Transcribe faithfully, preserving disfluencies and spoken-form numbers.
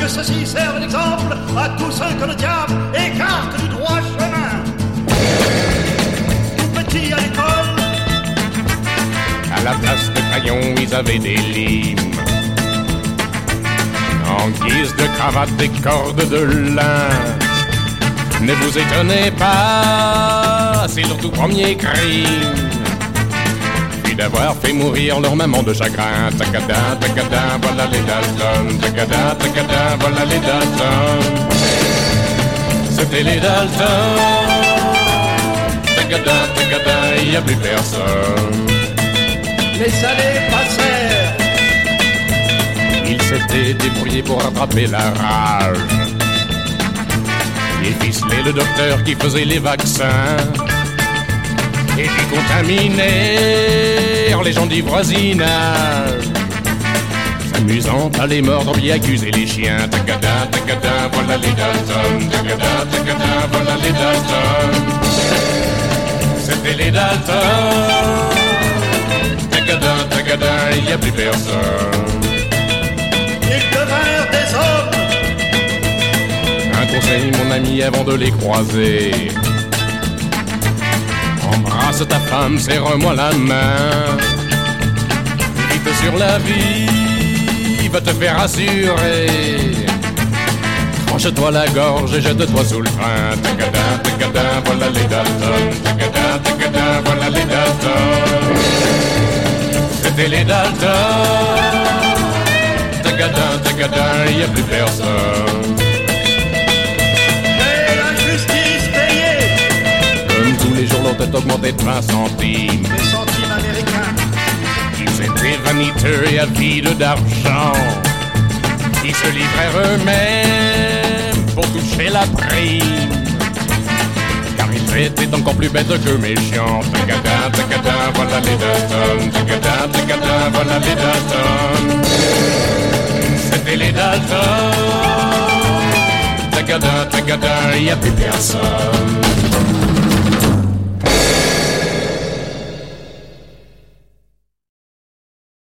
que ceci serve d'exemple à tous ceux que le diable écarte du droit chemin. Tout petit à l'école, à la place de crayons, ils avaient des limes. En guise de cravate, des cordes de lin. Ne vous étonnez pas, c'est leur tout premier crime. Puis d'avoir fait mourir leur maman de chagrin. Tacada, tacada, voilà les Dalton. Tacada, tacada, voilà les Dalton. C'était les Dalton. Tacada, tacada, il n'y a plus personne. les années passèrent. Il s'était débrouillé pour rattraper la rage. Il ficelait le docteur qui faisait les vaccins. Et puis contaminèrent les gens du voisinage. S'amusant à les mordre, bien accuser les chiens. Tacada, tacada, voilà les Dalton. Tacada, tacada, voilà les Dalton. C'était les Dalton. Tacada, tacada, il n'y a plus personne. Ils devinrent des hommes. Un conseil, mon ami, avant de les croiser. Embrasse ta femme, serre-moi la main. Vite sur la vie, va te faire assurer. Tranche-toi la gorge et jette-toi sous le train. Tacada, tacada, voilà les Dalton. Tacada, tacada, voilà les Dalton. C'était les Dalton. Tacada, tacada, il n'y a plus personne. Et la justice payée. Comme tous les jours, leur tête augmentait de vingt centimes. Des centimes américains. Ils étaient vaniteux et avides d'argent. Ils se livrèrent eux-mêmes pour toucher la prime. Car ils étaient encore plus bêtes que méchants. Tacada, tacada, voilà les Dalton. Tacada, tacada, voilà les Dalton. C'était les Dalton. Tacada, tacada, y a plus personne.